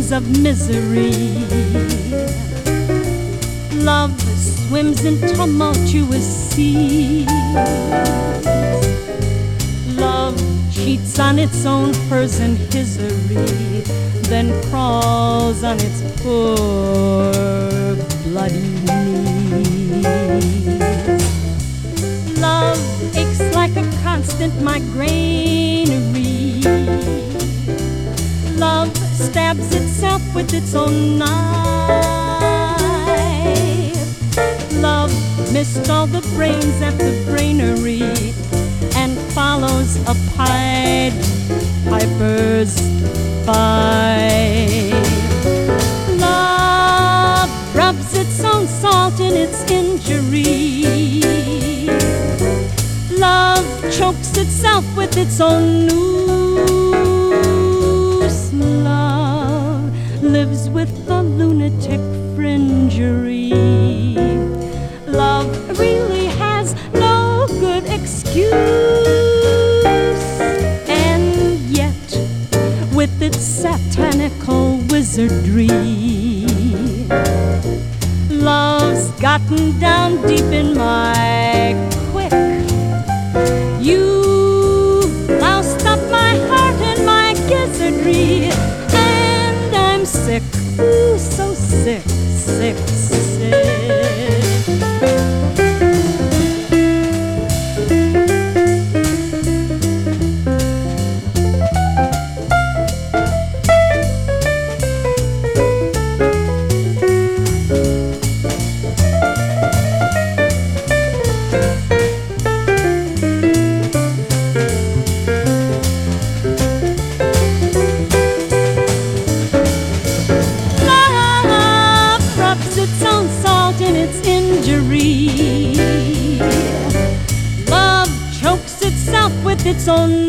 springs of misery. Love swims in tumultuous seas. Love cheats on its own person misery, then crawls on its poor bloody knees. Love aches like a constant migrainary. Love stabs itself with its own knife. Love missed all the brains at the brainery and follows a Pied Piper's fight. Love rubs its own salt in its injury. Love chokes itself with its own noose. Love lives with a lunatic fringery. Love really has no good excuse, and yet with its satanical wizardry, love's gotten down deep in my quick. You've loused up my heart and my gizzardry, and I'm sick, ooh, so sick, sick, sick. Love chokes itself with its own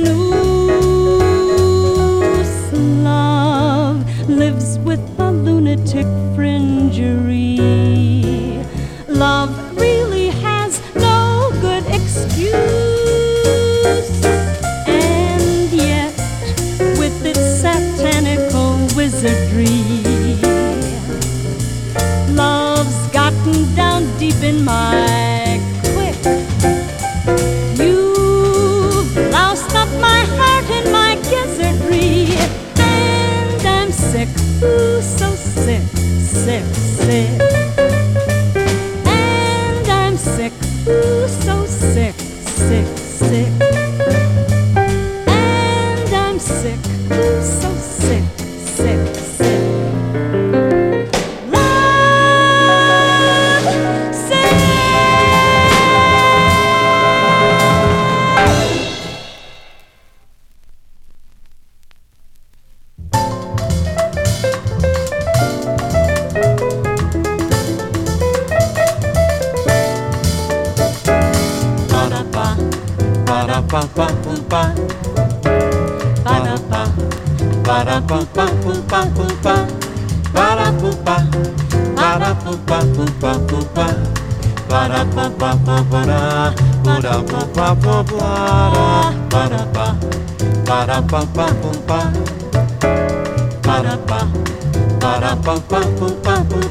noose. Love lives with a lunatic fringery. Love really has no good excuse, and yet with its satanical wizardry, love's gotten down deep in my quick. You've loused up my heart and my gizzardry, and I'm sick, ooh, so sick, sick, sick. And I'm sick, ooh, so sick, sick, sick. And I'm sick, ooh, so sick, sick, sick.